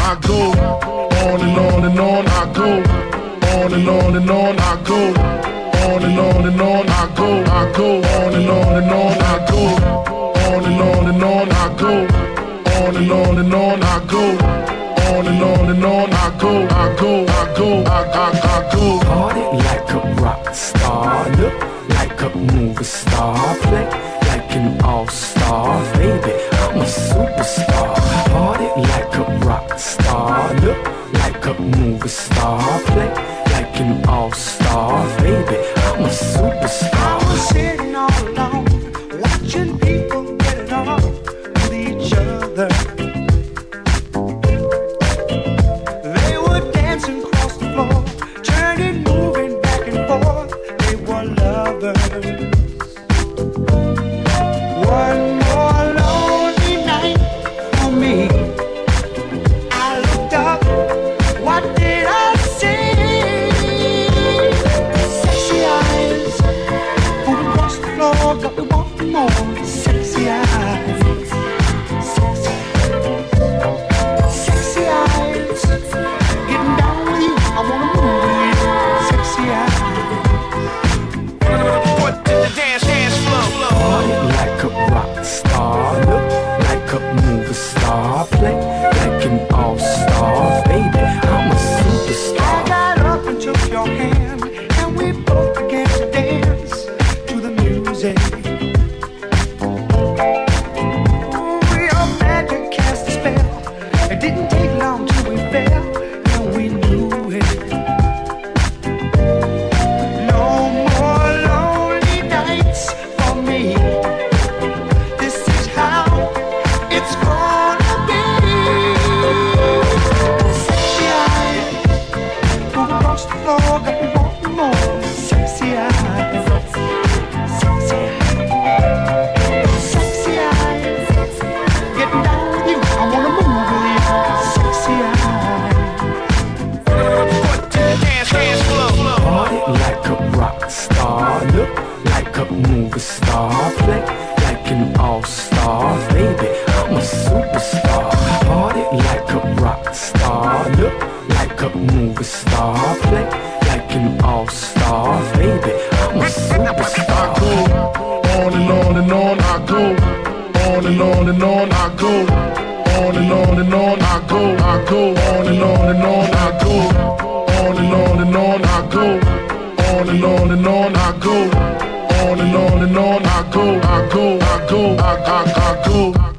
I go. On and on and on I go. On and on and on I go. On and on and on I go. I go. On and on and on I go. On and on and on I go. On and on and on I go. On and on and on I go. I go. I go. I go. Party like a rock star, look like a movie star, play like an all-star, baby, I'm a superstar. Party like a rock star, look like a movie star, play like an all-star, baby, I'm a superstar. I was sitting all alone, watching people get it on with each other. They were dancing across the floor, turning, moving back and forth. They were lovers. One more lonely night for me. I looked up, what did I see? Sexy eyes, moving across the floor, got me wanting more. Sexy eyes, sexy eyes, getting down with you, I wanna move with you. Sexy eyes. Party like a rock star, look like a movie star, play like an all-star, baby, I'm a I superstar. got up and took your hand, and we both began to dance to the music. We all magic cast a spell. It didn't take long till we fell, and we knew it. No more lonely nights for me. This is how it's gonna be. Sexy eyes, move across the floor, got me wanting more. Sexy eyes, sexy eyes, getting down with you, I wanna move with you. Sexy eyes. Party like a rock star, look like a movie star, play like an all-star, baby, I'm a superstar. Party like a rock star, look like a movie star, play like an all-star, baby, I'm a superstar. I go. On and on and on I go. On and on and on I go. On and on and on I go. I go. On and on and on I go. On and on and on I go. On and on and on I go. On and on and on I go. I go. I go. I go.